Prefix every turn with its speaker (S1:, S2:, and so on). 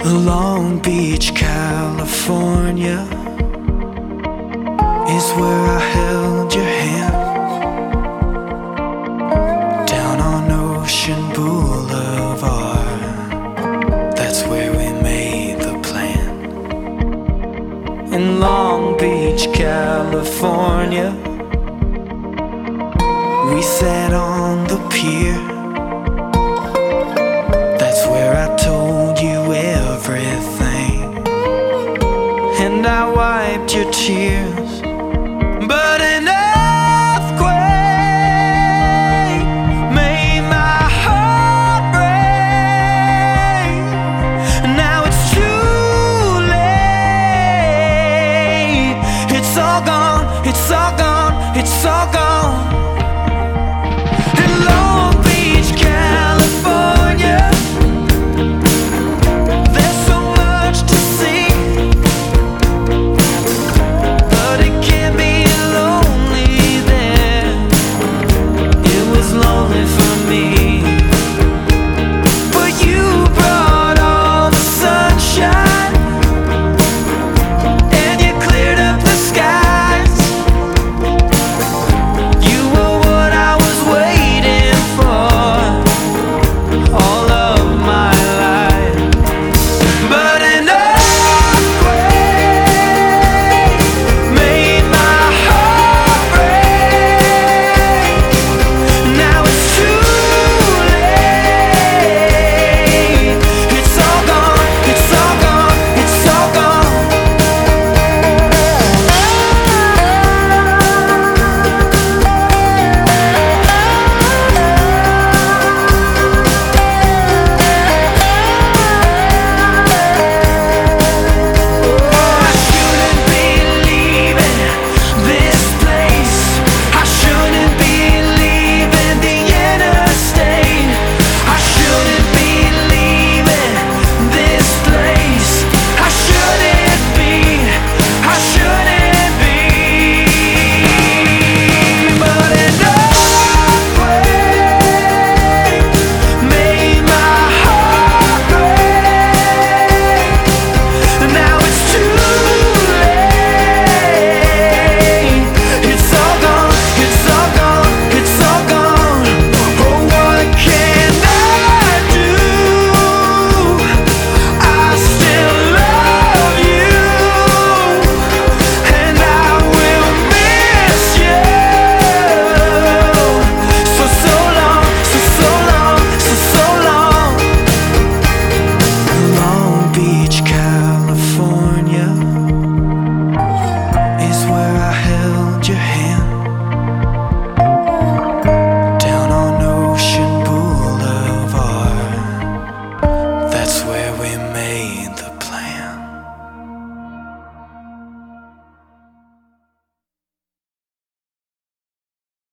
S1: Long Beach, California is where I held your hand. Down on Ocean Boulevard, that's where we made the plan. In Long Beach, California, we sat on the pier. That's where I told you everything, and I wiped your tears.